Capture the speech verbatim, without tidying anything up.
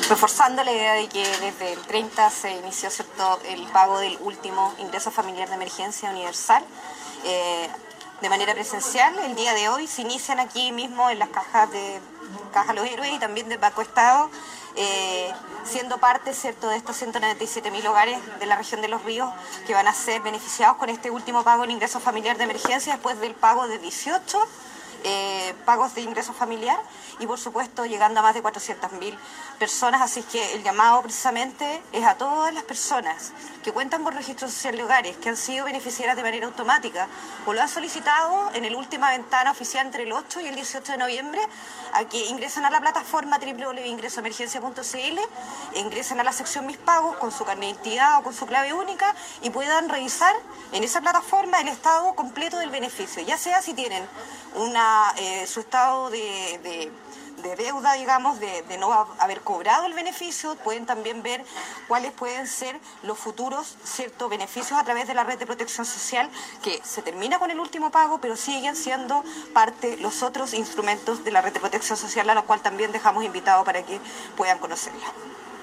reforzando la idea de que desde el treinta se inició, ¿cierto?, el pago del último ingreso familiar de emergencia universal. Eh, de manera presencial, el día de hoy se inician aquí mismo en las cajas de Caja Los Héroes y también de Banco Estado, eh, siendo parte, ¿cierto?, de estos ciento noventa y siete mil hogares de la región de Los Ríos que van a ser beneficiados con este último pago en ingreso familiar de emergencia después del pago de dieciocho eh, pagos de ingreso familiar y por supuesto llegando a más de cuatrocientas mil personas, así que el llamado precisamente es a todas las personas que cuentan con registro social de hogares, que han sido beneficiarias de manera automática o lo han solicitado en la última ventana oficial entre el ocho y el dieciocho de noviembre, a que ingresen a la plataforma doble u doble u doble u punto ingreso emergencia punto c l, ingresen a la sección Mis Pagos con su carnet de identidad o con su clave única y puedan revisar en esa plataforma el estado completo del beneficio, ya sea si tienen una, eh, su estado de, de, de deuda, digamos, de, de no haber cobrado el beneficio, pueden también ver cuáles pueden ser los futuros, ciertos beneficios a través de la red de protección social, que se termina con el último pago, pero siguen siendo parte los otros instrumentos de la red de protección social, a la cual también dejamos invitado para que puedan conocerla.